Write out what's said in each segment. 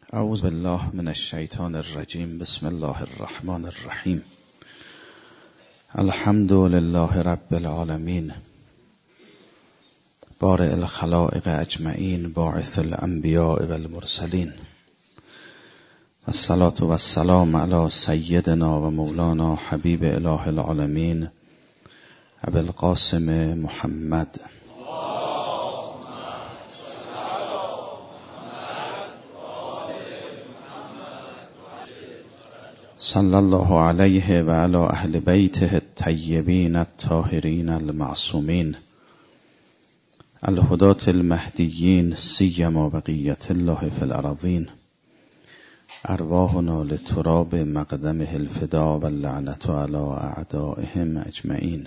اعوذ بالله من الشیطان الرجیم. بسم الله الرحمن الرحیم. الحمد لله رب العالمین، بارئ الخلائق اجمعین، باعث الانبیاء والمرسلین، والصلاة والسلام علی سیدنا و مولانا حبیب اله العالمین ابی القاسم محمد. صلی الله علیه و علی اهل بیته الطیبین الطاهرین المعصومین الهداة المهدیین، سیما بقیة الله فی الارضین. ارواحنا لتراب مقدمه الفدا واللعنة علی اعدائهم اجمعین.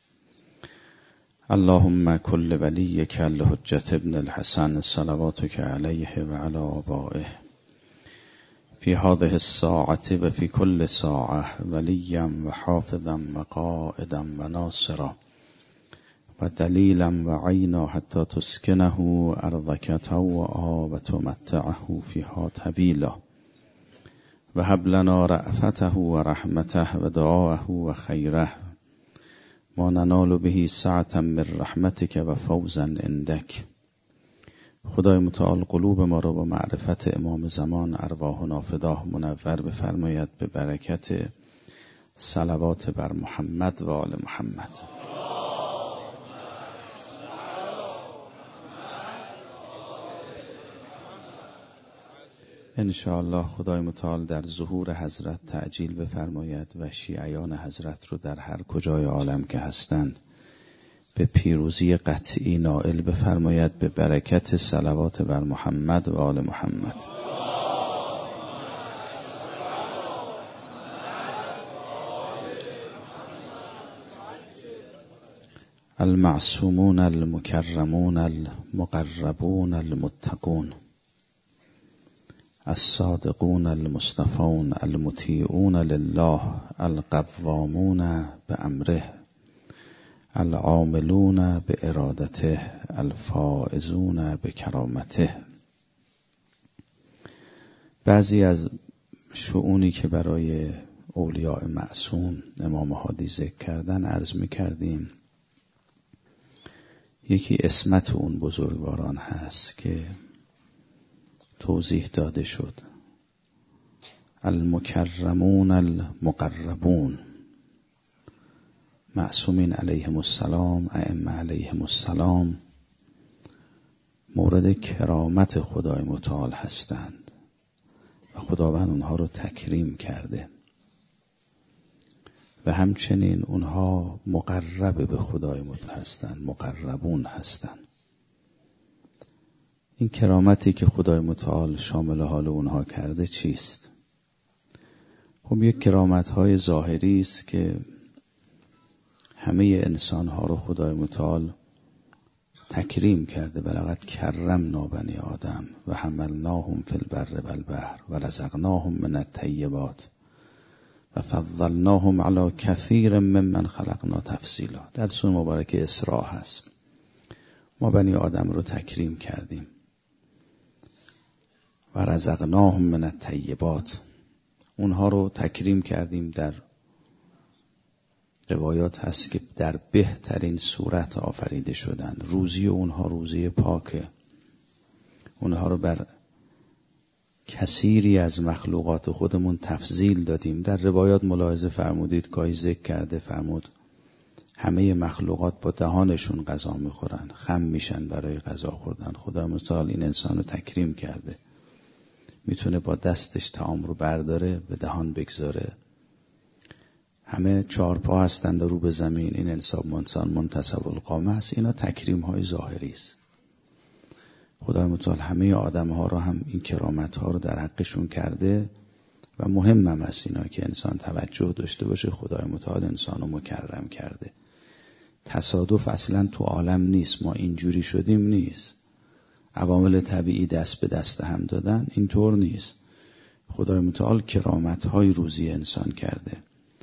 اللهم کل ولیک الحجة ابن الحسن صلواتک علیه و علی آبائه فی هذه الساعة و فی کل ساعة ولیا و حافظا و قائدا و ناصرا و دلیلا و عینا حتی تسکنه ارضک طوعا و تمتعه فیها طویلا و هب لنا رأفته و رحمته و دعاءه و خیره ما ننال به سعة من رحمتک و فوزا عندک. خدای متعال قلوب ما را با معرفت امام زمان ارواحنا فداه منور بفرماید به برکت صلوات بر محمد و آل محمد. انشاءالله خدای متعال در ظهور حضرت تعجیل بفرماید و شیعیان حضرت رو در هر کجای عالم که هستند به پیروزی قطعی نائل بفرماید به برکت صلوات بر محمد و آل محمد. المعصومون المکرمون المقربون المتقون الصادقون المصطفون المطیعون لله القوامون بأمره العاملون بارادته الفائزون بکرامته. بعضی از شؤونی که برای اولیاء معصوم امام هادی ذکر کردن عرض می‌کردیم. یکی عصمت اون بزرگواران هست که توضیح داده شد. المکرمون المقربون، معصومین علیهم السلام، ائمه علیهم السلام مورد کرامت خدای متعال هستند و خداوند اونها رو تکریم کرده و همچنین اونها مقرب به خدای متعال هستند، مقربون هستند. این کرامتی که خدای متعال شامل حال اونها کرده چیست؟ خب یک کرامت‌های ظاهری است که همه انسان‌ها رو خدای متعال تکریم کرده. ولقد کرمنا بنی آدم و حملناهم فی البر والبحر و رزقناهم من الطیبات و فضلناهم علی کثیر ممن خلقنا تفضیلا. در سوره مبارکه اسراء هست. ما بنی آدم رو تکریم کردیم و رزقناهم من الطیبات، اونها رو تکریم کردیم. در روایات هست که در بهترین صورت آفریده شدند. روزی اونها روزی پاکه. اونها رو بر کثیری از مخلوقات خودمون تفضیل دادیم. در روایات ملاحظه فرمودید، گاهی ذکر کرده فرمود همه مخلوقات با دهانشون غذا میخورن، خم میشن برای غذا خوردن. خدا متعال این انسان رو تکریم کرده، میتونه با دستش طعام رو برداره به دهان بگذاره. همه چارپا هستند رو به زمین. این انسان منتصب القامه است. اینا تکریم های ظاهری است. خدای متعال همه آدم ها رو هم این کرامت ها رو در حقشون کرده و مهم هم است اینا که انسان توجه داشته باشه. خدای متعال انسان رو مکرم کرده. تصادف اصلا تو عالم نیست. ما اینجوری شدیم نیست. عوامل طبیعی دست به دست هم دادن، اینطور نیست. خدای متعال کرامت های روزی انسان کرده.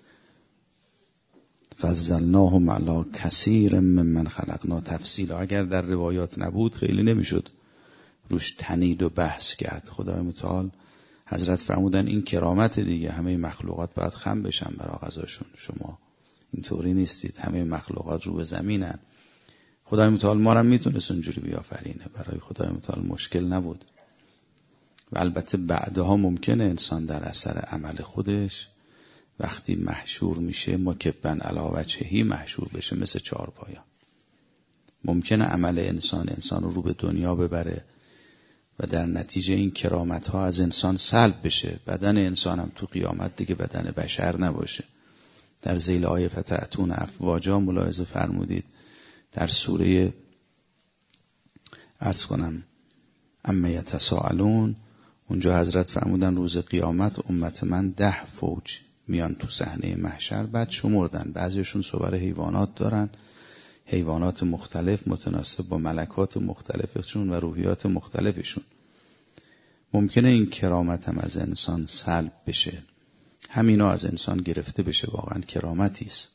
فضلناهم علی کثیر ممن خلقنا تفضیلا. اگر در روایات نبود خیلی نمیشد روش تنید و بحث کرد. خدای متعال حضرت فرمودن این کرامت دیگه، همه مخلوقات باید خم بشن برای غذاشون. شما اینطوری نیستید، همه مخلوقات رو به زمینن. خدای متعال ما رو میتونست اونجوری بیافرینه، برای خدای متعال مشکل نبود. و البته بعدها ممکنه انسان در اثر عمل خودش وقتی محشور میشه مکباً علی وجهه محشور بشه، مثل چهارپایا. ممکنه عمل انسان رو به دنیا ببره و در نتیجه این کرامت ها از انسان سلب بشه. بدن انسان هم تو قیامت دیگه بدن بشر نباشه. در ذیل آیه فتأتون افواجا ملاحظه فرمودید در سوره عرض کنم اما یتساءلون، اونجا حضرت فرمودن روز قیامت امت من 10 فوج میان تو صحنه محشر، بعد شمردن. بعضیشون صور حیوانات دارن، حیوانات مختلف متناسب با ملکات مختلفشون و روحیات مختلفشون. ممکنه این کرامت هم از انسان سلب بشه، همینا از انسان گرفته بشه. واقعا کرامتی است.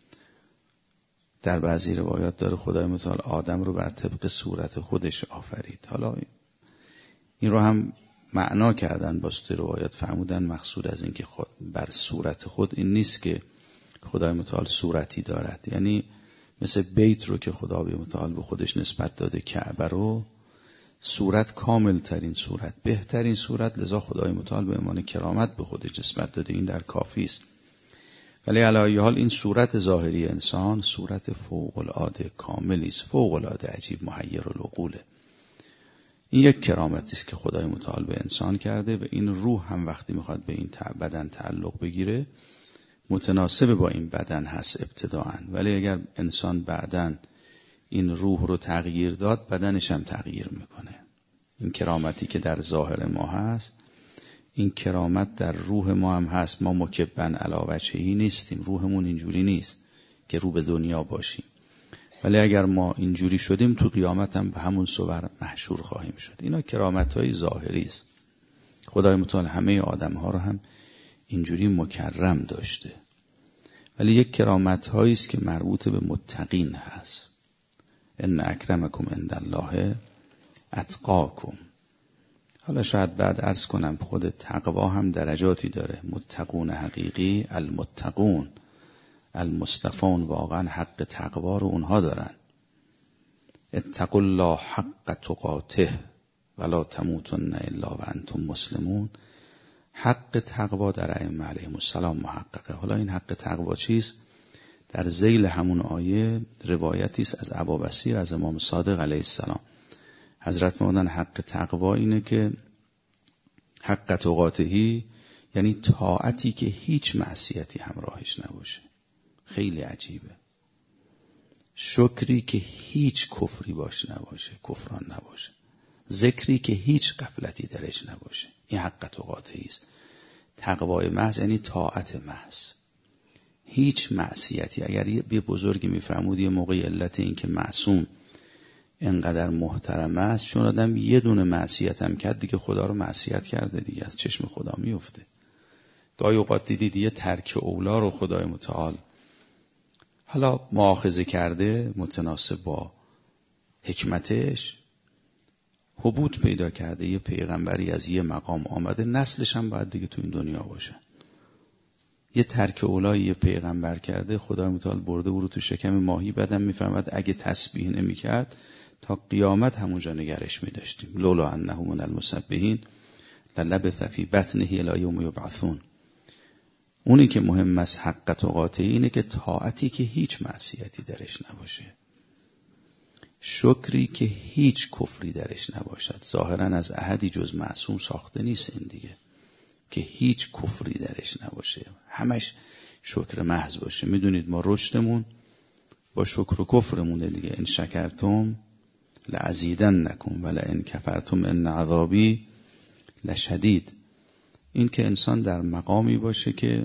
در بعضی روایات داره خدای متعال آدم رو بر طبق صورت خودش آفرید. حالا این رو هم معنا کردن با روایات، فرمودن مقصود از این که بر صورت خود این نیست که خدای متعال صورتی دارد، یعنی مثل بیت رو که خدای متعال به خودش نسبت داده، کعبه رو صورت کامل ترین صورت، بهترین صورت، لذا خدای متعال به عنوان کرامت به خودش نسبت داده. این در کافی است. ولی علی ای حال این صورت ظاهری انسان صورت فوق العاده کاملی است، فوق العاده عجیب محیر العقوله. این یک کرامتی است که خدای متعال به انسان کرده و این روح هم وقتی میخواد به این بدن تعلق بگیره متناسب با این بدن هست ابتداءً، ولی اگر انسان بعداً این روح رو تغییر داد بدنش هم تغییر میکنه. این کرامتی که در ظاهر ما هست، این کرامت در روح ما هم هست. ما مکباً علی وجهه نیستیم، روحمون اینجوری نیست که رو به دنیا باشیم، ولی اگر ما اینجوری شدیم تو قیامت هم به همون صور محشور خواهیم شد. اینا کرامت‌های ظاهری است. خدای متعال همه آدم‌ها رو هم اینجوری مکرم داشته، ولی یک کرامت‌هایی است که مربوط به متقین هست. ان اکرمکم عند الله اتقاکم. حالا شاید بعد عرض کنم خود تقوا هم درجاتی داره. متقون حقیقی، المتقون، المصطفون، واقعا حق تقوا رو اونها دارن. اتقوا الله حق تقاته ولا تموتن الا وانتم مسلمون. حق تقوا در ائمه علیهم السلام محققه. حالا این حق تقوا چیست؟ در ذیل همون آیه روایتی است از ابابصیر از امام صادق علیه السلام. حضرت فرمودن حق تقوا اینه که حق تقاتهی یعنی طاعتی که هیچ معصیتی همراهش نباشه. خیلی عجیبه. شکری که هیچ کفری باش نباشه، کفران نباشه. ذکری که هیچ غفلتی درش نباشه. این حق تقاتهی است. تقوای محض یعنی طاعت محض، هیچ معصیتی. اگر یه بزرگی میفرمود یه موقع علت این که معصوم انقدر محترم است چون آدم یه دونه معصیت هم کرد دیگه خدا رو معصیت کرده، دیگه از چشم خدا میفته. گاهی اوقات دیدید یه ترک اولا رو خدای متعال حالا مؤاخذه کرده متناسب با حکمتش، حبوط پیدا کرده، یه پیغمبری از یه مقام آمده، نسلش هم باید دیگه تو این دنیا باشه. یه ترک اولایی یه پیغمبر کرده، خدای متعال برده او رو تو شکم ماهی، بعدم میفرماد اگه تسبیح نمی‌کرد تا قیامت همونجا نگرش می‌داشتیم. لولا انه من المسبحین للبث فی بطنه الی یوم یبعثون. اونی که مهم است حق تقاته اینه که طاعتی که هیچ معصیتی درش نباشه، شکری که هیچ کفری درش نباشد. ظاهرا از احدی جز معصوم ساخته نیست این دیگه، که هیچ کفری درش نباشه، همش شکر محض باشه. میدونید ما رشدمون با شکر و کفرمونه دیگه. ان شکرتم لازیدنکم ولئن کفرتم ان عذابی لشدید. این که انسان در مقامی باشه که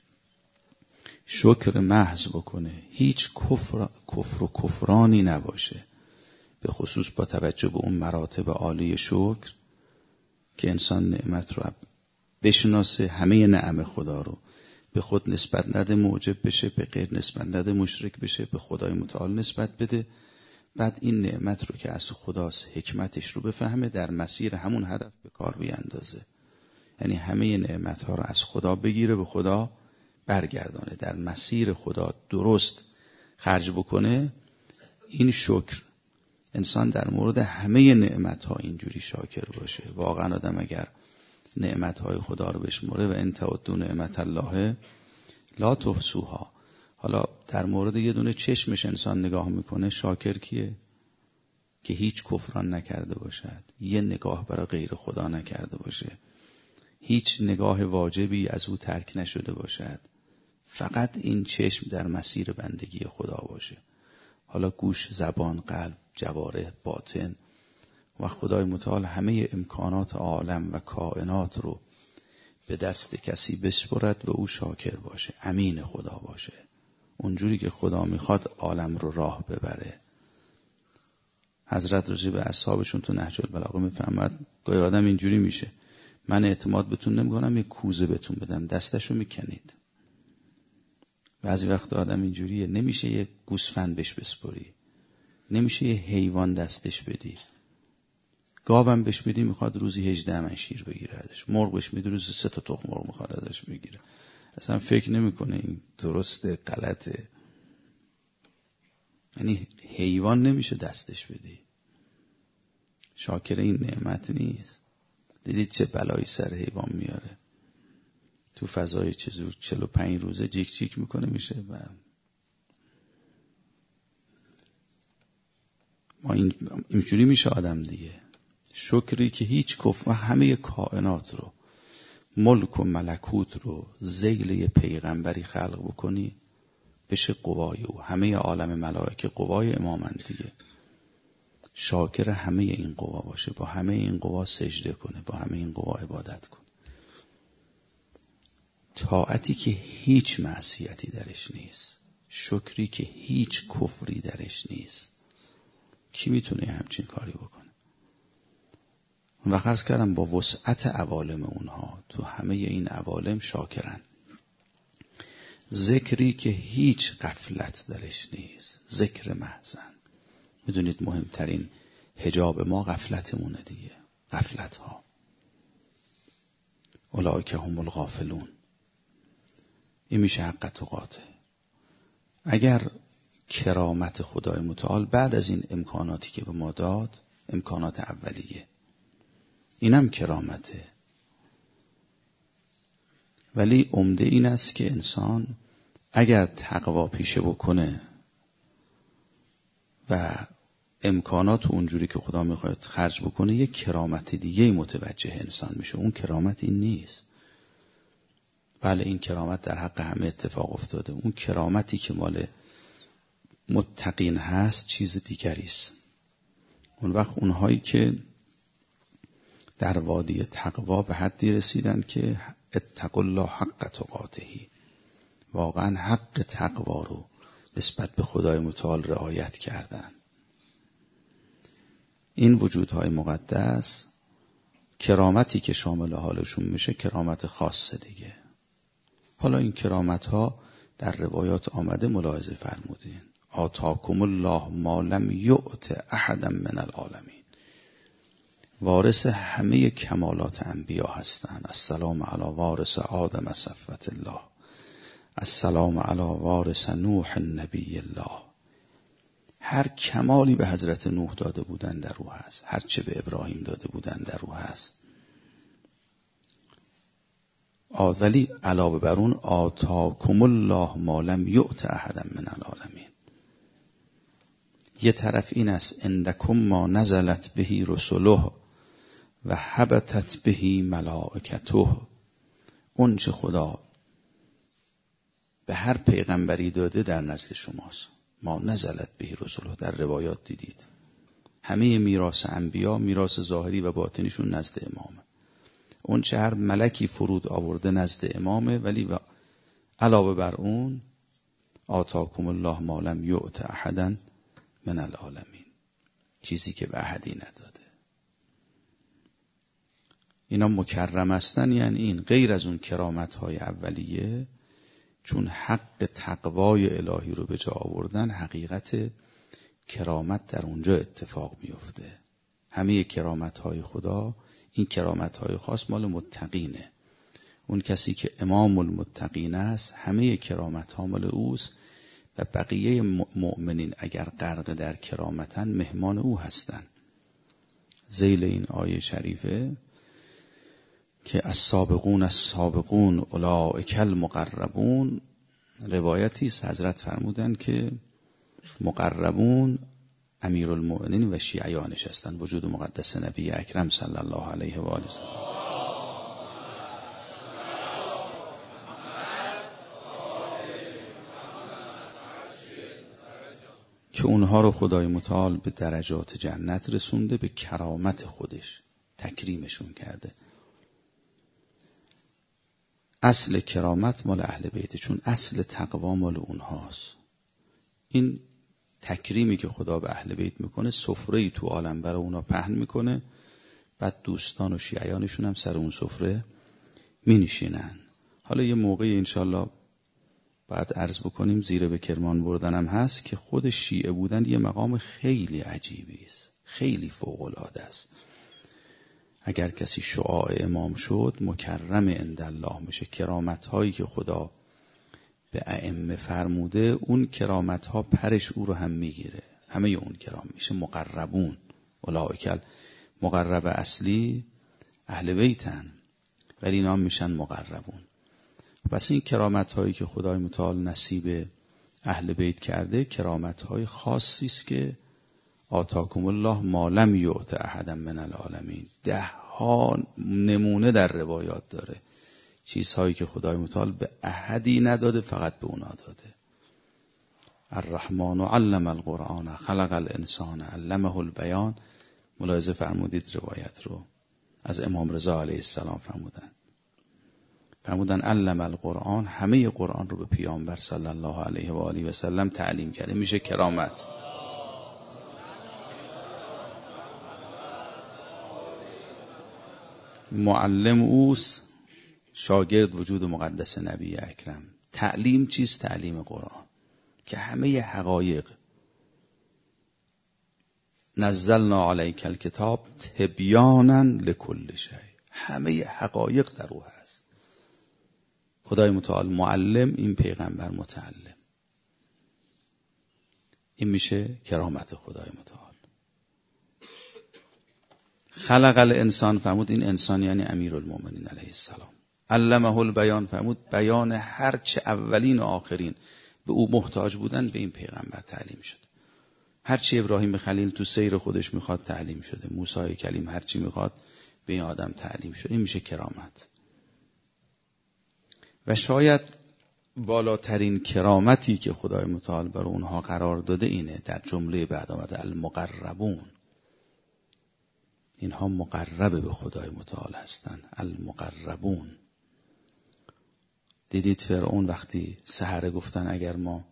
شکر محض بکنه، هیچ کفر و کفرانی نباشه، به خصوص با توجه به اون مراتب عالی شکر که انسان نعمت رو بشناسه، همه نعم خدا رو به خود نسبت نده موجب بشه، به غیر نسبت نده مشرک بشه، به خدای متعال نسبت بده. بعد این نعمت رو که از خداست حکمتش رو بفهمه، در مسیر همون هدف به کار بیاندازه. یعنی همه نعمت ها رو از خدا بگیره به خدا برگردانه، در مسیر خدا درست خرج بکنه. این شکر. انسان در مورد همه نعمت ها اینجوری شاکر باشه. واقعا آدم اگر نعمت های خدا رو بشمره و ان تعدوا نعمت الله لا تحصوها. حالا در مورد یه دونه چشمش انسان نگاه میکنه، شاکر کیه؟ که هیچ کفران نکرده باشد، یه نگاه برای غیر خدا نکرده باشه، هیچ نگاه واجبی از او ترک نشده باشد، فقط این چشم در مسیر بندگی خدا باشه. حالا گوش، زبان، قلب، جوارح، باطن و خدای متعال همه امکانات عالم و کائنات رو به دست کسی بسپرد و او شاکر باشه، امین خدا باشه، اونجوری که خدا میخواد عالم رو راه ببره. حضرت راجع به اصحابشون تو نهج البلاغه میفرماد گاهی آدم اینجوری میشه، من اعتماد بهتون نمیکنم، یه کوزه بهتون بدم دستشو میکنید. بعضی وقت آدم اینجوریه، نمیشه یه گوسفند بهش بسپری، نمیشه یه حیوان دستش بدی. گاوم بهش بدی میخواد روزی 18 من شیر بگیره ازش، مرغ بهش میدی روزی 3 تا تخم مرغ میخواد ازش بگیره. اصلا فکر نمیکنه این درسته غلطه. یعنی حیوان نمیشه دستش بدی. شاکر این نعمت نیست. دیدید چه بلایی سر حیوان میاره؟ تو فضای 45 روزه جیک جیک میکنه میشه. ما اینجوری میشه آدم دیگه. شکری که هیچ کفر و همه کائنات رو، ملک و ملکوت رو ذیل یه پیغمبری خلق بکنی بشه قوای او. همه عالم ملائکه قوای امامن دیگه. شاکر همه این قوا باشه، با همه این قوا سجده کنه، با همه این قوا عبادت کنه. طاعتی که هیچ معصیتی درش نیست، شکری که هیچ کفری درش نیست. کی میتونه همچین کاری بکنه؟ و عرض کردم با وسعت عوالم اونها، تو همه این عوالم شاکرن. ذکری که هیچ غفلت درش نیست، ذکر محضن. میدونید مهمترین حجاب ما غفلتمونه دیگه. غفلت ها اولئک هم الغافلون. این میشه حق تقاته. اگر کرامت خدای متعال بعد از این امکاناتی که به ما داد، امکانات اولیه، اینم کرامته، ولی عمده این است که انسان اگر تقوا پیشه بکنه و امکانات اونجوری که خدا میخواد خرج بکنه، یک کرامت دیگه متوجه انسان میشه. اون کرامت این نیست. بله این کرامت در حق همه اتفاق افتاده. اون کرامتی که مال متقین هست چیز دیگری است. اون وقت اونهایی که در وادی تقوا به حدی رسیدن که اتقوا الله حق تقاته، واقعا حق تقوا رو نسبت به خدای متعال رعایت کردن. این وجودهای مقدس کرامتی که شامل حالشون میشه کرامت خاصه دیگه. حالا این کرامت ها در روایات آمده، ملاحظه فرمودین. آتاکم الله ما لم یؤت احدا من العالمین. وارث همه کمالات انبیا هستن. السلام علی وارث آدم صفوت الله، السلام علی وارث نوح نبی الله. هر کمالی به حضرت نوح داده بودن در او هست، هر چه به ابراهیم داده بودن در او هست. ولی علاوه بر اون آتاکم الله ما لم یؤت احدا من العالمین. یه طرف این است اندکم ما نزلت بهی رسله و حبتت بهی ملائکته. اون چه خدا به هر پیغمبری داده در نزد شماست. ما نزلت بهی رسله در روایات دیدید. همه میراث انبیا، میراث ظاهری و باطنیشون نزد امامه. اون چه هر ملکی فرود آورده نزد امامه، ولی علاوه بر اون آتاکم الله ما لم یؤت احدا من العالمین، چیزی که به احدی نداده. اینا مکرم هستن، یعنی این غیر از اون کرامت های اولیه، چون حق تقوای الهی رو به جا آوردن، حقیقت کرامت در اونجا اتفاق میفته. همه کرامت های خدا این کرامت‌های خاص مال متقینه. اون کسی که امام المتقین است همه کرامت‌ها مال اوست و بقیه مؤمنین اگر غرق در کرامتن مهمان او هستند. ذیل این آیه شریفه که السابقون السابقون اولئک المقربون، روایتی است حضرت فرمودند که مقربون امیرالمؤمنین و شیعیانش هستند، وجود مقدس نبی اکرم صلی الله علیه و آله وسلم. که اونها رو خدای متعال به درجات جنت رسونده، به کرامت خودش تکریمشون کرده. اصل کرامت مال اهل بیت، چون اصل تقوا مال اونهاست. این تکریمی که خدا به اهل بیت میکنه سفره‌ای تو عالم برای اونا پهن میکنه، بعد دوستان و شیعیانشون هم سر اون سفره مینشینن. حالا یه موقعی انشالله بعد عرض بکنیم، زیر به کرمان بردنم هست، که خود شیعه بودن یه مقام خیلی عجیبی است، خیلی فوق‌العاده است. اگر کسی شعاع امام شد مکرم عند الله میشه. کرامت هایی که خدا به ائمه فرموده اون کرامت ها پرش او رو هم میگیره، همه اون کرام میشه مقربون. اولئک مقرب اصلی اهل بیتن ولی اینا میشن مقربون. پس این کرامت هایی که خدای متعال نصیب اهل بیت کرده کرامت های خاصی است که آتاکم الله ما لم یؤت احدا من العالمین. 10 ها نمونه در روایات داره، چیزهایی که خدای متعال به احدی نداده فقط به اونا داده. الرحمن علم القرآن خلق الانسان علمه البیان. ملاحظه فرمودید روایت رو از امام رضا علیه السلام فرمودن علم القرآن، همه قرآن رو به پیامبر صلی الله علیه و آله و سلم تعلیم کرده. میشه کرامت. معلم اوست، شاگرد وجود مقدس نبی اکرم. تعلیم چیست؟ تعلیم قرآن که همه حقایق نزلنا علیک الکتاب تبیانا لکل شیء، همه حقایق در او هست. خدای متعال معلم، این پیغمبر متعلم. این میشه کرامت خدای متعال. خلق الانسان فرمود این انسان یعنی امیرالمؤمنین علیه السلام. علمه البیان فرمود بیان هر چه اولین و آخرین به او محتاج بودن به این پیغمبر تعلیم شد. هر چی ابراهیم خلیل تو سیر خودش میخواد تعلیم شده، موسی کلیم هر چی میخواد به این آدم تعلیم شد. این میشه کرامت. و شاید بالاترین کرامتی که خدای متعال بر اونها قرار داده اینه، در جمله بعد آمده المقربون. اینها مقرب به خدای متعال هستن. المقربون. دیدید فرعون وقتی سحره گفتن اگر ما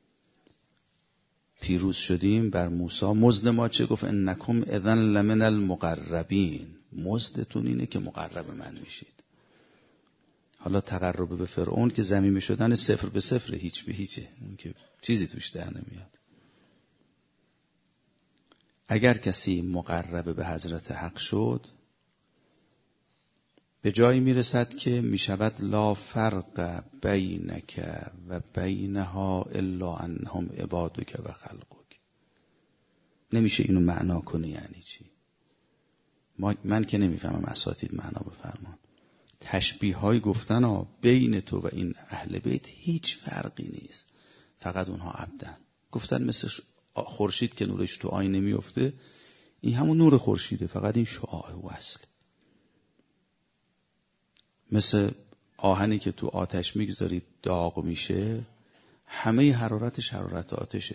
پیروز شدیم بر موسی، مزد ما چه؟ گفت انکم اذن لمن المقربین، مزدتون اینه که مقرب من میشید. حالا تقرب به فرعون که ضمیمه شدن 0 به 0، هیچ به هیچه، اون که چیزی توش در نمیاد. اگر کسی مقرب به حضرت حق شد به جایی میرسد که میشود لا فرق بینک و بینها الا انهم عبادک و خلقک. نمیشه اینو معنا کنی یعنی چی؟ من که نمیفهمم، اساتید معنا بفرمان. تشبیه های گفتن بین تو و این اهل بیت هیچ فرقی نیست، فقط اونها عبدن. گفتن مثل خورشید که نورش تو آینه میفته، این همون نور خورشیده، فقط این شعاع و اصل. مثل آهنی که تو آتش میگذارید داغ میشه، همه حرارتش حرارت آتشه،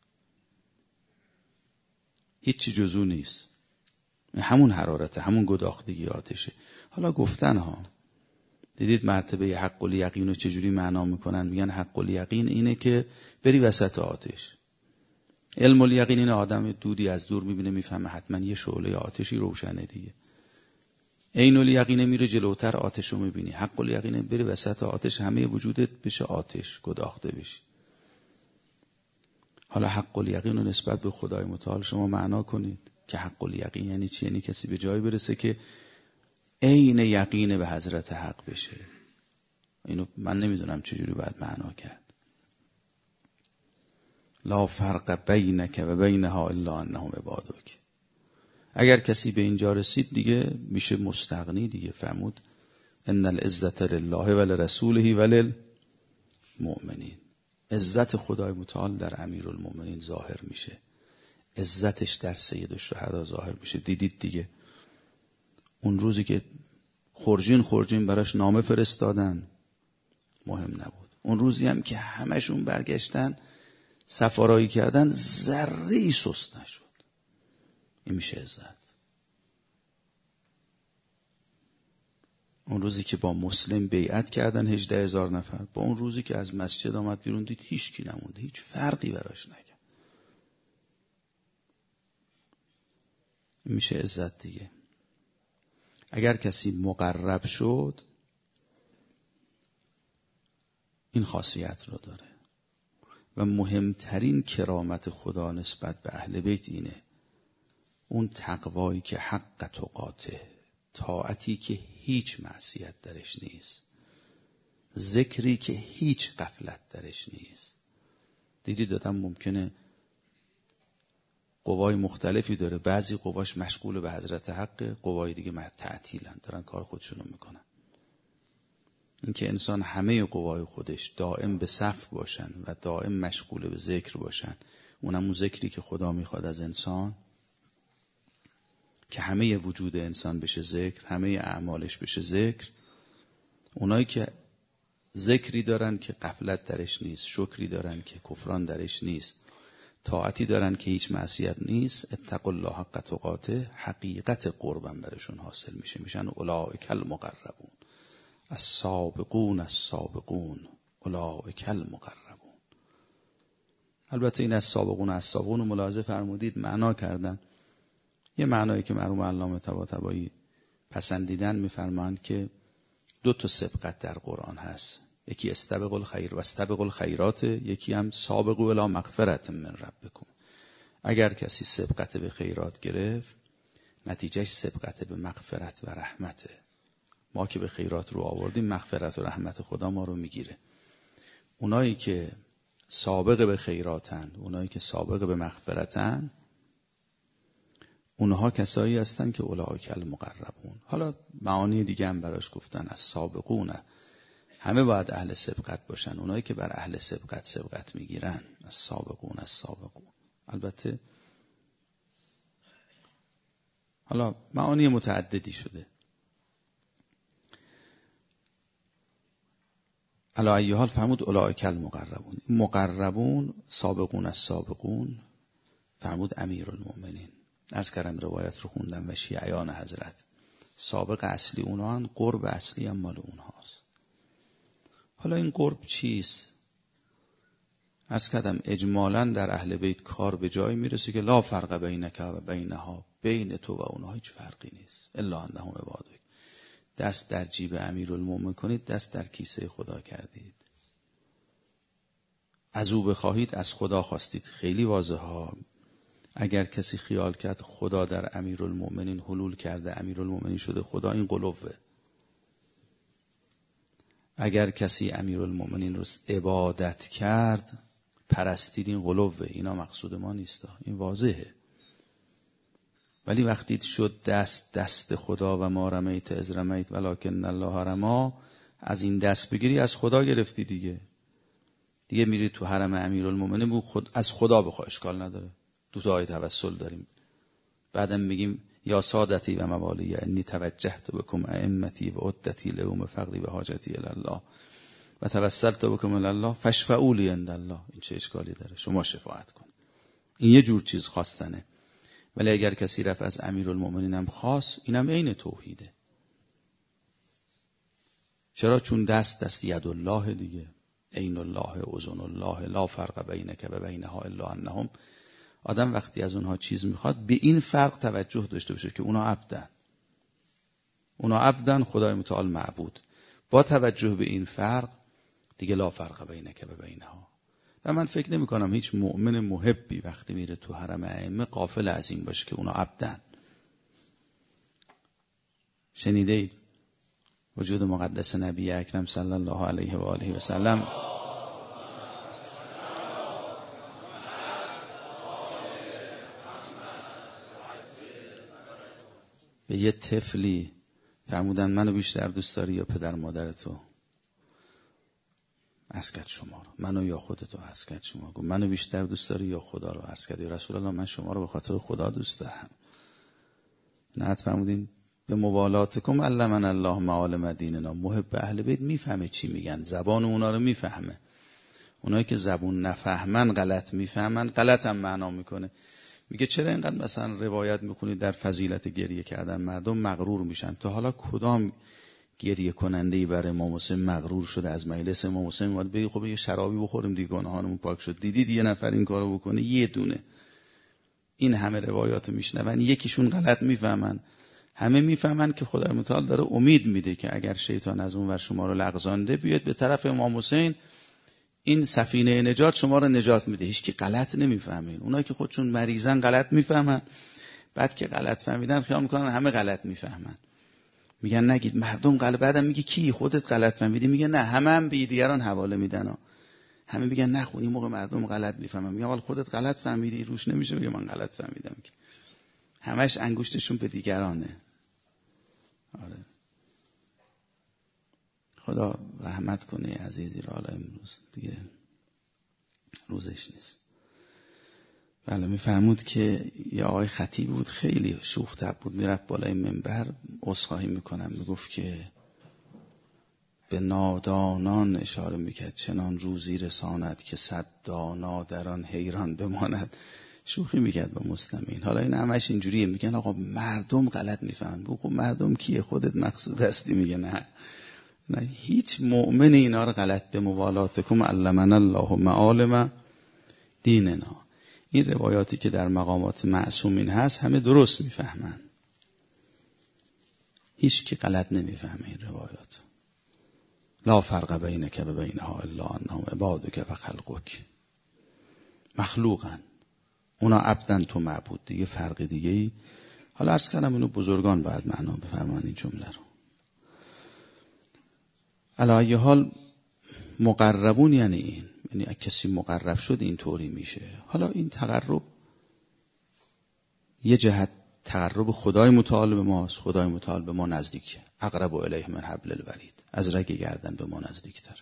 هیچی جزو نیست، همون حرارت، همون گداختگی آتشه. حالا گفتن ها دیدید مرتبه حق الیقین رو چجوری معنا میکنن؟ میگن حق الیقین اینه که بری وسط آتش. علم الیقین اینه آدم دودی از دور میبینه میفهمه حتما یه شعله آتشی روشنه دیگه. عین الیقین میره جلوتر آتش رو میبینی. حق الیقین بری وسط آتش، همه وجودت بشه آتش، گداخته بشی. حالا حق الیقین رو نسبت به خدای متعال شما معنا کنید که حق الیقین یعنی چی؟ یعنی کسی به جایی برسه که عین یقین به حضرت حق بشه. اینو من نمیدونم چجوری باید معنا کرد. لا فرق بینک و بینها الا انهم عبادک. اگر کسی به اینجا رسید دیگه میشه مستغنی دیگه. فرمود ان العزة لله ولرسوله وللمؤمنین. عزت خدای متعال در امیرالمؤمنین ظاهر میشه، عزتش در سید الشهدا ظاهر میشه. دیدید دیگه اون روزی که خورجین براش نامه فرستادن مهم نبود. اون روزی هم که همشون برگشتن سفارایی کردن ذره‌ای سست نشد. این میشه عزت. اون روزی که با مسلم بیعت کردن 18,000 نفر، با اون روزی که از مسجد آمد بیرون دید هیچ کی نمونده، هیچ فرقی براش نکرد. این میشه عزت دیگه. اگر کسی مقرب شد این خاصیت رو داره. و مهمترین کرامت خدا نسبت به اهل بیت اینه، اون تقوایی که حق تقاته، طاعتی که هیچ معصیت درش نیست، ذکری که هیچ غفلت درش نیست. دیدی دادم ممکنه قوای مختلفی داره، بعضی قواش مشغول به حضرت حق، قوای دیگه تعطیلن، دارن کار خودشونو میکنن. اینکه انسان همه قوای خودش دائم به صف باشن و دائم مشغول به ذکر باشن، اونم اون ذکری که خدا میخواد از انسان، که همه وجود انسان بشه ذکر، همه اعمالش بشه ذکر. اونایی که ذکری دارن که غفلت درش نیست، شکری دارن که کفران درش نیست، طاعتی دارن که هیچ معصیت نیست، اتقوا الله حق تقاته، حقیقت قربم برشون حاصل میشه، میشن اولئک المقربون، السابقون السابقون اولئک المقربون. البته این السابقون السابقون رو ملاحظه فرمودید معنا کردن. یه معنایی که مرحوم علامه طباطبایی پسندیدن میفرمایند که 2 سبقت در قرآن هست، یکی استبقوا الخیر و استبقوا الخیرات، یکی هم سابقوا الی مغفرة من ربکم. اگر کسی سبقت به خیرات گرفت نتیجهش سبقت به مغفرت و رحمته. ما که به خیرات رو آوردیم مغفرت و رحمت خدا ما رو میگیره. اونایی که سابق به خیراتن، اونایی که سابق به مغفرتن، اونها کسایی هستن که اولئک المقربون. حالا معانی دیگه هم براش گفتن، از سابقون همه باید اهل سبقت باشن، اونایی که بر اهل سبقت میگیرن، از سابقون از سابقون. البته حالا معانی متعددی شده. علی ای حال فرمود اولئک المقربون. مقربون سابقون از سابقون فرمود امیرالمؤمنین. عرض کردم روایت رو خوندم و شیعیان حضرت سابق اصلی اونها هن، قرب اصلی هم مال اونهاست. حالا این قرب چیست؟ عرض کردم اجمالاً در اهل بیت کار به جایی میرسه که لا فرق بینک و بینها، بین تو و اونها هیچ فرقی نیست، الا انهم عبادک. دست در جیب امیرالمؤمنین کنید، دست در کیسه خدا کردید. از او بخواهید از خدا خواستید. خیلی واضحه ها. اگر کسی خیال کرد خدا در امیرالمؤمنین حلول کرده، امیرالمؤمنین شده خدا، این غلوه. اگر کسی امیرالمؤمنین رو عبادت کرد، پرستید، این غلوه. اینا مقصود ما نیست، این واضحه. ولی وقتی شد دست خدا و ما رمیت اذ رمیت ولکن الله رما، از این دست بگیری از خدا گرفتی دیگه میری تو حرم امیرالمؤمنین از خدا بخواه، اشکال نداره. 2 آیه توسل داریم. بعدم میگیم یا سادتی و موالی انی توجهت بکم ائمتی و عدتی لهم فقری و حاجتی الی الله و توسلت بکم الی الله فاشفعوا لی عند الله. این چه اشکالی داره؟ شما شفاعت کن. این یه جور چیز خواستنه. ولی اگر کسی رفت از امیرالمؤمنین هم خواست، اینم عین توحیده. چرا؟ چون دست ید الله دیگه، عین الله اذن الله لا فرق بینک و بینها الا انهم. آدم وقتی از اونها چیز میخواد به این فرق توجه داشته باشه که اونا عبدن، خدای متعال معبود. با توجه به این فرق دیگه لا فرق بینک و بینها. و من فکر نمی کنم هیچ مؤمن محبی وقتی میره تو حرم ائمه غافل از این باشه که اونا عبدن. شنیده اید وجود مقدس نبی اکرم صلی الله علیه و آله و سلم به یه طفلی فرمودن منو بیشتر دوست داری یا پدر مادر تو؟ عرض کرد شما رو. منو یا خودتو؟ عرض کرد شما. گفت منو بیشتر دوست داری یا خدا رو؟ عرض کرد یا رسول الله من شما رو به خاطر خدا دوست دارم. نهایت فرمودین به موالاتکم علمن الله معالم دیننا. محب اهل بیت میفهمه چی میگن، زبان اونا رو میفهمه. اونایی که زبون نفهمن غلط میفهمن، غلط هم معنا میکنه. میگه چرا اینقدر مثلا روایت میخونید در فضیلت گریه کردن مردم مغرور میشن؟ تا حالا کدام گریه کننده‌ای برای امام حسین مغرور شده از مجلس امام حسین اومد بگه خب یه شرابی بخوریم دیگه گناهانمون پاک شد؟ دیدید یه نفر این کارو بکنه؟ یه دونه. این همه روایات میشنون، یکیشون غلط میفهمن. همه میفهمن که خدای متعال داره امید میده که اگر شیطان از اون ور شما رو لغزانده بیاد به طرف امام حسین، این سفینه نجات شما رو نجات میده. هیچ کی غلط نمیفهمین. اونایی که خودشون مریضن غلط میفهمن، بعد که غلط فهمیدن خیال میکنن همه غلط میفهمن. میگن نگید مردم غلط. بعدم میگه کی؟ خودت غلط فهمیدی؟ میگه نه، همه هم به دیگران حواله میدن. همه میگن نخون این موقع مردم غلط میفهمن. میگه ولی خودت غلط فهمیدی، روش نمیشه میگه من غلط فهمیدم. که همش انگشتشون به دیگرانه. آره. خدا رحمت کنه عزیزی را. حالا امروز دیگه روزش نیست. بله میفرمود که یه آقای خطیب بود خیلی شوخ طبع بود، میرفت بالای منبر عذرخواهی میکنم، میگفت که به نادانان اشاره میکرد چنان روزی رساند که 100 دانا در آن حیران بماند. شوخی میکرد با مسلمین. حالا این همش اینجوریه، میگن آقا مردم غلط میفهمن. خب مردم کیه؟ خودت مقصود هستی. میگه نه هیچ مؤمن اینا رو غلط. به موالاتکم علمن الله معالم دیننا. این روایاتی که در مقامات معصومین هست همه درست میفهمن، هیچ کی غلط نمیفهمه این روایات. لا فرق بینک و بینها الا انهم عبادک و خلقک. مخلوقن، اونا عبدن تو معبود. دیگه فرق دیگه ای. حالا عرض کردم اینو بزرگان باید معنا بفرمان این جمله رو. علی ای حال مقربون یعنی این، یعنی کسی مقرب شد این طوری میشه. حالا این تقرب یه جهت تقرب خدای متعال به ماست. خدای متعال به ما نزدیکه. اقرب الیه من حبل الورید. از رگ گردن به ما نزدیکتر.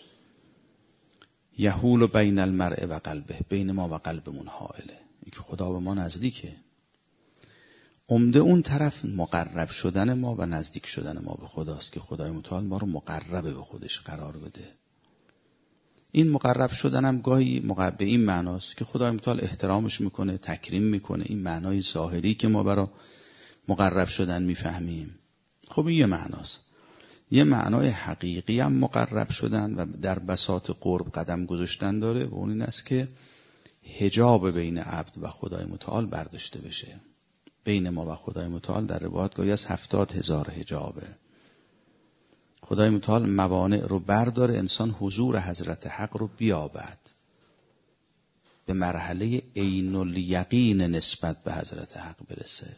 یحول بین المرء و قلبه. بین ما و قلبمون حائله. این که خدا به ما نزدیکه. عمده اون طرف مقرب شدن ما و نزدیک شدن ما به خداست که خدای متعال ما رو مقرب به خودش قرار بده. این مقرب شدن هم گاهی به این معناست که خدای متعال احترامش میکنه، تکریم میکنه. این معنای ظاهری که ما برای مقرب شدن میفهمیم. خب این یه معناست. یه معنای حقیقی هم مقرب شدن و در بساط قرب قدم گذاشتن داره، و اون این است که حجاب بین عبد و خدای متعال برداشته بشه. بین ما و خدای متعال در روایات گاهی از 70,000 حجابه. خدای متعال موانع رو برداره، انسان حضور حضرت حق رو بیابد، به مرحله عین الیقین نسبت به حضرت حق برسه.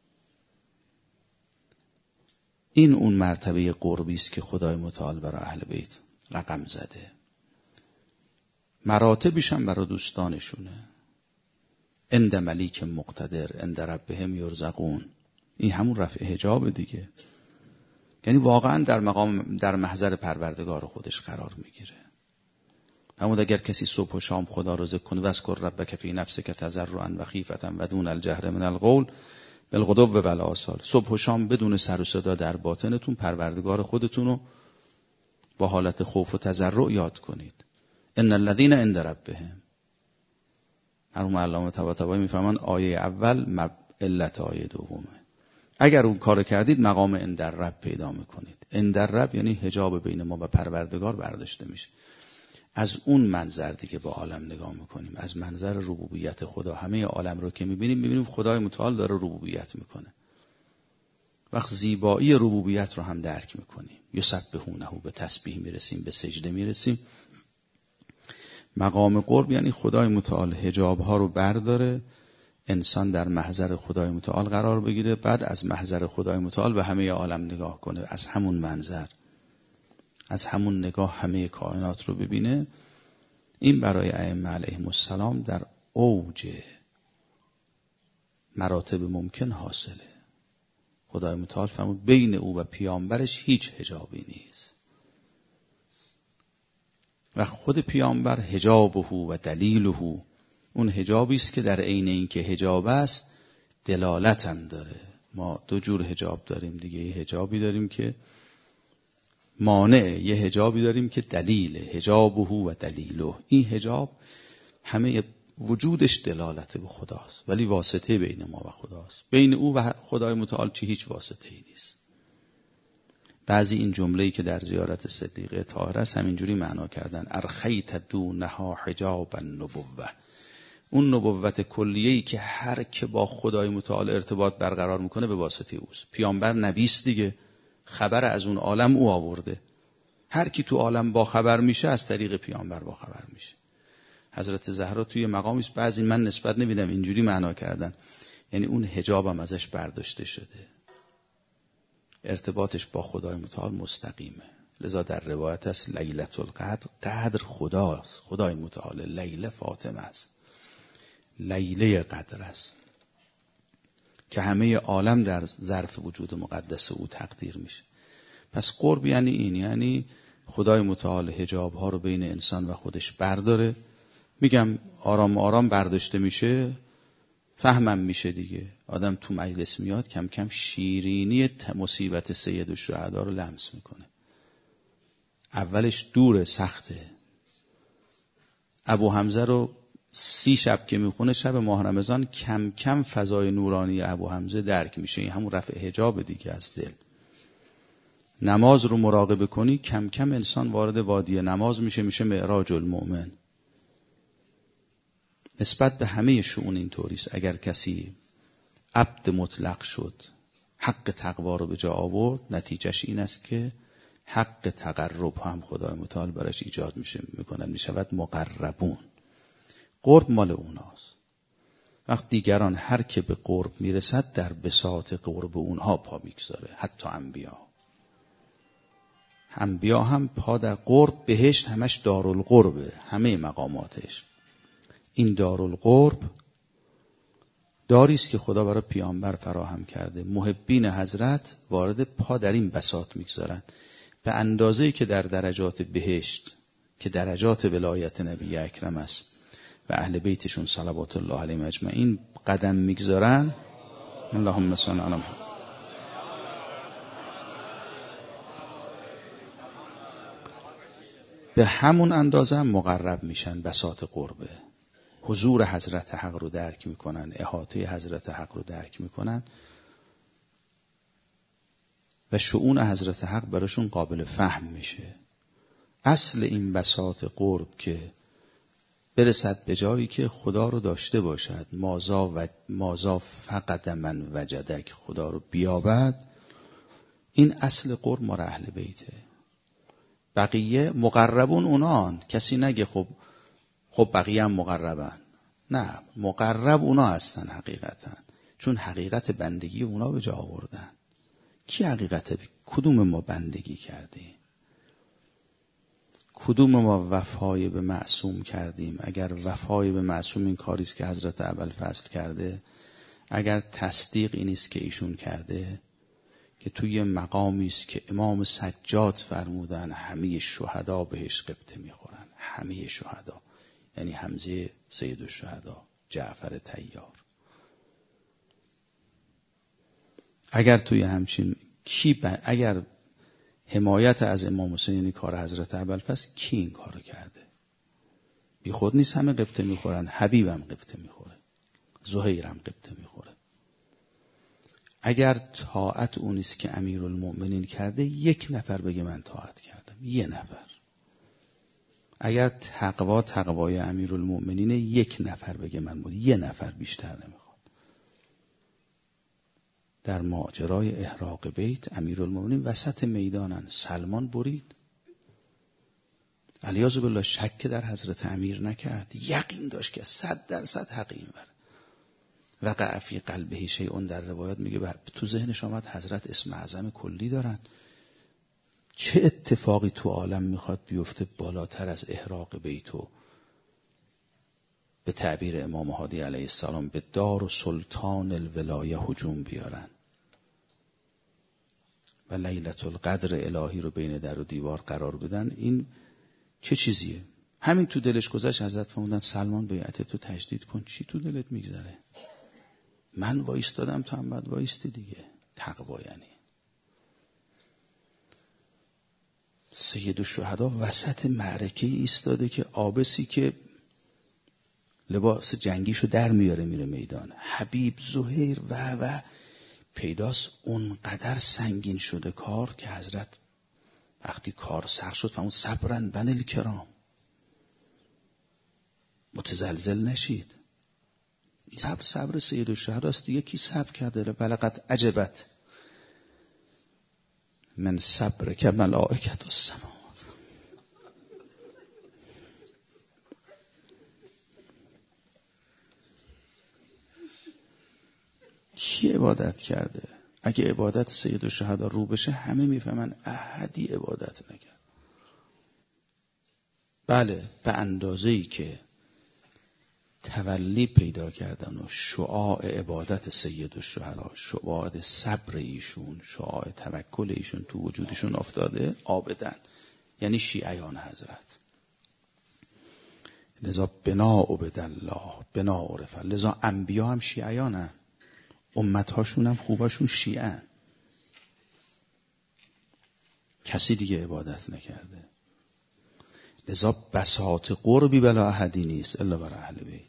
این اون مرتبه قربی است که خدای متعال برای اهل بیت رقم زده. مراتبش هم برای دوستانشونه. عند ملیک مقتدر عند ربهم یرزقون. این همون رفع حجاب دیگه. یعنی واقعا در محضر پروردگار خودش قرار میگیره. همون اگر کسی صبح و شام خدا رو ذکر کنه، واذکر ربک فی نفسک تضرعا و خیفة و دون الجهر من القول بالغدو و الآصال. صبح و شام بدون سر و صدا در باطنتون پروردگار خودتون رو با حالت خوف و تضرع یاد کنید. ان الذین عند ربهم. مرحوم علامه طباطبایی میفرمان آیه اول علت آیه دومه. اگر اون کارو کردید مقام عند رب پیدا میکنید. عند رب یعنی حجاب بین ما و پروردگار برداشته میشه. از اون منظر دیگه با عالم نگاه میکنیم، از منظر ربوبیت خدا. همه عالم رو که میبینیم خدای متعال داره ربوبیت میکنه. وقت زیبایی ربوبیت رو هم درک میکنیم. یسبحونه، به تسبیح میرسیم، به سجده میرسیم. مقام قرب یعنی خدای متعال حجاب ها رو برداره، انسان در محضر خدای متعال قرار بگیره، بعد از محضر خدای متعال به همه عالم نگاه کنه، از همون منظر، از همون نگاه همه کائنات رو ببینه. این برای ائمه علیهم السلام در اوج مراتب ممکن حاصله. خدای متعال فرمود بین او و پیامبرش هیچ حجابی نیست و خود پیامبر حجابه و دلیله، اون حجابی است که در عین اینکه حجاب است دلالت هم داره. ما دو جور حجاب داریم دیگه، یه حجابی داریم که مانع، یه حجابی داریم که دلیله. حجابه و دلیله، این حجاب همه وجودش دلالت به خداست ولی واسطه بین ما و خداست. بین او و خدای متعال هیچ واسطه‌ای نیست. بعضی این جمله‌ای که در زیارت صدیقه طاهره است همینجوری معنا کردن: ارخیت دونها حجاب النبوه. اون نبوت کلیه‌ای که هر که با خدای متعال ارتباط برقرار میکنه به واسطه اوست. پیامبر نبیست دیگه، خبر از اون عالم او آورده. هر کی تو عالم با خبر میشه از طریق پیامبر با خبر میشه. حضرت زهرا توی مقامی است بعضی من نسبت نمیدم اینجوری معنا کردن، یعنی اون حجابم ازش برداشته شده، ارتباطش با خدای متعال مستقیمه. لذا در روایت است لیلة القدر، قدر خداست، خدای متعال. لیله فاطمه است، لیله قدر است که همه عالم در ظرف وجود مقدس او تقدیر میشه. پس قرب یعنی این، یعنی خدای متعال حجاب ها رو بین انسان و خودش برداره. میگم آرام آرام برداشته میشه، فهمم میشه دیگه. آدم تو مجلس میاد کم کم شیرینی مصیبت سید الشهدا رو لمس میکنه. اولش دوره، سخته. ابو حمزه رو 30 شب که میخونه شب ماه رمضان کم کم فضای نورانی ابو حمزه درک میشه. این همون رفع حجاب دیگه از دل. نماز رو مراقبه کنی کم کم انسان وارد وادی نماز میشه، میشه معراج المؤمن. نسبت به همه شؤون اینطوریست. اگر کسی عبد مطلق شد، حق تقوا رو به جا آورد، نتیجهش این است که حق تقرب هم خدای متعال برش ایجاد میکنن، میشود مقربون. قرب مال اوناست. وقت دیگران هر که به قرب میرسد در بساط قرب اونها پا میگذاره. حتی انبیا هم پا در قرب، بهشت همش دارالقربه، همه مقاماتش. این دارالقرب داریست که خدا برای پیامبر فراهم کرده. محبین حضرت وارد پا در این بساط میگذارن به اندازه‌ای که در درجات بهشت که درجات ولایت نبی اکرم است و اهل بیتشون صلوات الله علیهم اجمعین قدم میگذارن. اللهم صل علی محمد. به همون اندازه مقرب میشن، بساط قربه. حضور حضرت حق رو درک میکنن، احاطه حضرت حق رو درک میکنن و شؤون حضرت حق براشون قابل فهم میشه. اصل این بساط قرب که برسد به جایی که خدا رو داشته باشد، مازا فقد من وجدک، خدا رو بیابد، این اصل قرب مال اهل بیته. بقیه مقربون اونان. کسی نگه خب بقیه هم مقربن. نه، مقرب اونا هستن حقیقتا، چون حقیقت بندگی اونا به جا آوردن. کی حقیقت کدوم ما بندگی کردیم؟ کدوم ما وفای به معصوم کردیم؟ اگر وفای به معصوم این کاریست که حضرت ابوالفضل کرده، اگر تصدیق اینیست که ایشون کرده، که توی مقامی است که امام سجاد فرمودن همه شهدا بهش غبطه میخورن. همه شهدا یعنی حمزه سید الشهدا، جعفر طیار. اگر توی همچین اگر حمایت از امام حسین یعنی کار حضرت ابوالفضل، کی این کارو کرده؟ بی خود نیست همه غبطه میخورن. حبیبم غبطه میخوره، زهیرم غبطه میخوره. اگر طاعت اونیست که امیرالمؤمنین کرده، یک نفر بگه من طاعت کردم، یه نفر. اگر تقوای امیرالمؤمنین، یک نفر بگه من بود، یه نفر بیشتر نمیخواد. در ماجرای احراق بیت امیرالمؤمنین وسط میدانن، سلمان برید، علیاذ بالله شک در حضرت امیر نکرد، یقین داشت که 100% حق اینور. وقع فی قلبه شیء در روایات میگه تو ذهنش آمد حضرت اسم اعظم کلی دارن، چه اتفاقی تو عالم میخواد بیفته بالاتر از احراق بیتو؟ به تعبیر امام هادی علیه السلام به دار و سلطان الولایه هجوم بیارن و لیلة القدر الهی رو بین در و دیوار قرار بدن. این چه چیزیه؟ همین تو دلش گذشت. حضرت فرمودن سلمان بیعت تو تجدید کن. چی تو دلت میگذره؟ من وایستادم تو هم باید وایستی دیگه. تقوا یعنی سید الشهدا وسط معرکه ایستاده که عابسی که لباس جنگیشو در میاره میره میدان، حبیب، زهیر و پیداست اونقدر سنگین شده کار که حضرت وقتی کار سخت شد فرمود صبرن بنی الکرام، متزلزل نشید. این صبر سید الشهداست دیگه. کی صبر کرده؟ بلقد عجبت من صبر که ملائکت السماوات. کی عبادت کرده؟ اگه عبادت سید الشهدا رو بشه همه میفهمن احدی عبادت نکرد. بله به اندازه‌ای که تولی پیدا کردن و شعاع عبادت سید الشهدا، شعاع صبر ایشون، شعاع توکل ایشون تو وجودشون افتاده، عابدن یعنی شیعیان حضرت. لذا بنا عبد الله بنا عرف، لذا انبیا هم شیعیانن، امتهاشون هم خوباشون شیعن. کسی دیگه عبادت نکرده. لذا بساط قربی بلا احدی نیست الا برای اهل بیت.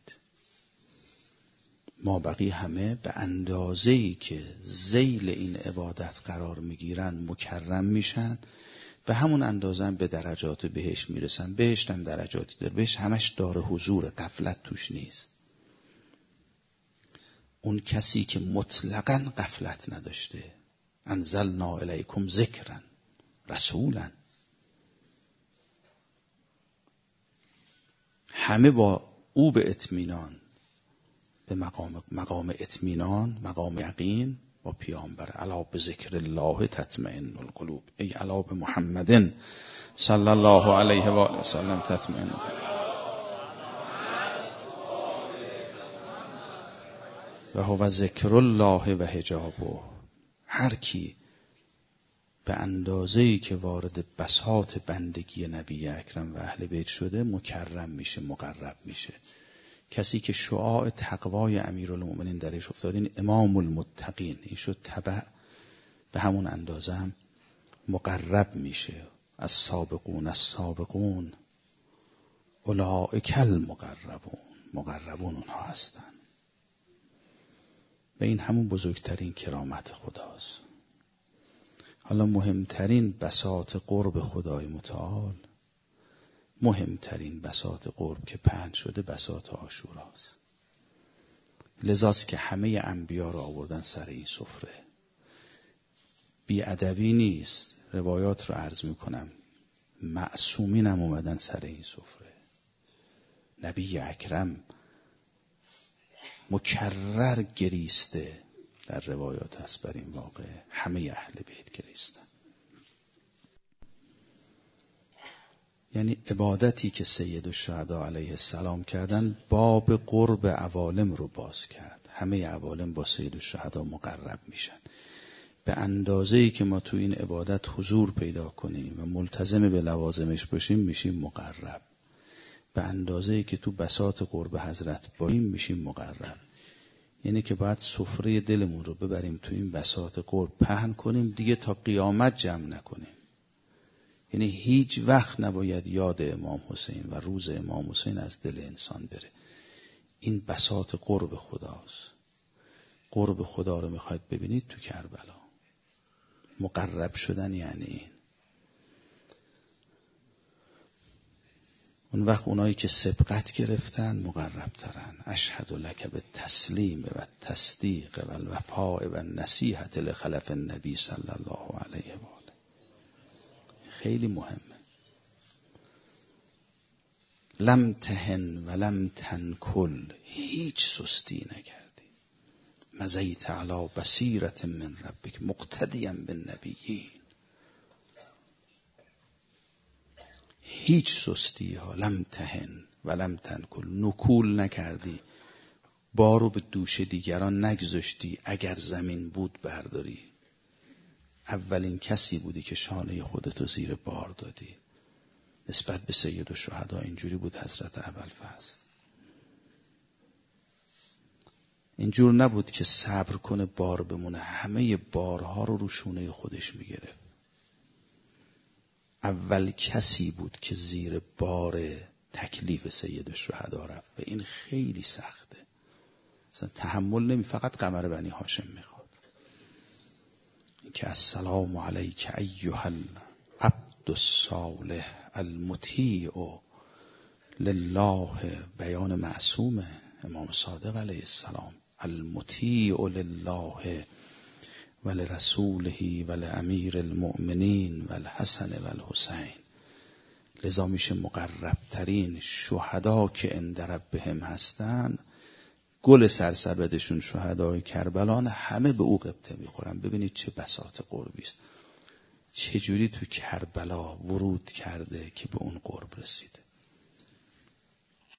ما بقی همه به اندازه‌ای که ذیل این عبادت قرار میگیرن مکرم میشن، به همون اندازه هم به درجات بهشت میرسن. بهشت هم درجاتی داره. بهشت همش دار حضور، غفلت توش نیست. اون کسی که مطلقاً غفلت نداشته، انزلنا الیکم ذکرا رسولا، همه با او به اطمینان، به مقام اطمینان، مقام یقین با پیامبر. الا بذکر الله تطمئن القلوب، ای الا به محمد صلی الله علیه و آله و سلم تطمئن. و هو ذکر الله و حجابه. هر کی به اندازه‌ای که وارد بساط بندگی نبی اکرم و اهل بیت شده مکرم میشه، مقرب میشه. کسی که شعاع تقوای امیرالمؤمنین درش افتاد، این امام المتقین، این شد تبع، به همون اندازه هم مقرب میشه. از سابقون اولئک المقربون، مقربون اونها هستن. و این همون بزرگترین کرامت خداست. حالا مهمترین بساط قرب خدای متعال، مهمترین بساط قرب که پهن شده بساط عاشوراست. لذاست که همه انبیا را آوردن سر این سفره. بی‌ادبی نیست، روایات رو عرض میکنم، معصومین هم اومدن سر این سفره. نبی اکرم مکرر گریسته، در روایات هست بر این واقع، همه اهل بیت گریستن. یعنی عبادتی که سید الشهدا علیه السلام کردن باب قرب عوالم رو باز کرد. همه عوالم با سید الشهدا مقرب میشن. به اندازه‌ای که ما تو این عبادت حضور پیدا کنیم و ملتزم به لوازمش باشیم میشیم مقرب. به اندازه‌ای که تو بساط قرب حضرت باشیم میشیم مقرب. یعنی که باید سفره دلمون رو ببریم تو این بساط قرب پهن کنیم، دیگه تا قیامت جمع نکنیم. یعنی هیچ وقت نباید یاد امام حسین و روز امام حسین از دل انسان بره. این بساط قرب خداست. قرب خدا رو میخواید ببینید تو کربلا. مقرب شدن یعنی این. اون وقت اونایی که سبقت گرفتن مقرب ترن. اشهد لک بالتسلیم و التصدیق و الوفاء و النصیحة لخلف النبی صلی الله علیه و آله. خیلی مهمه. لم تهن و لم تنکل، هیچ سستی نکردی. مضیت علی بصیرة من ربک مقتدیا بالنبیین. هیچ سستی ها لم تهن و لم تنکل، نکول نکردی، بارو به دوش دیگران نگذاشتی، اگر زمین بود برداری. اولین کسی بودی که شانه خودتو زیر بار دادی. نسبت به سید الشهدا اینجوری بود حضرت ابوالفضل. اینجور نبود که صبر کنه بار بمونه، همه بارها رو شونه خودش میگرفت. اول کسی بود که زیر بار تکلیف سید الشهدا رفت و این خیلی سخته. مثلا تحمل فقط قمر بنی هاشم میخواد. این که السلام علیک ایها العبد الصالح المطیع لله، بیان معصوم امام صادق علیه السلام، المطیع لله و لرسوله و لامیر المؤمنین و الحسن و الحسین. لذا میشه مقرب ترین شهدا که عند ربهم هستن، گل سرسبدشون شهدای کربلان، همه به او غبطه میخورن. ببینید چه بساط قربی است، چه جوری تو کربلا ورود کرده که به اون قرب رسیده.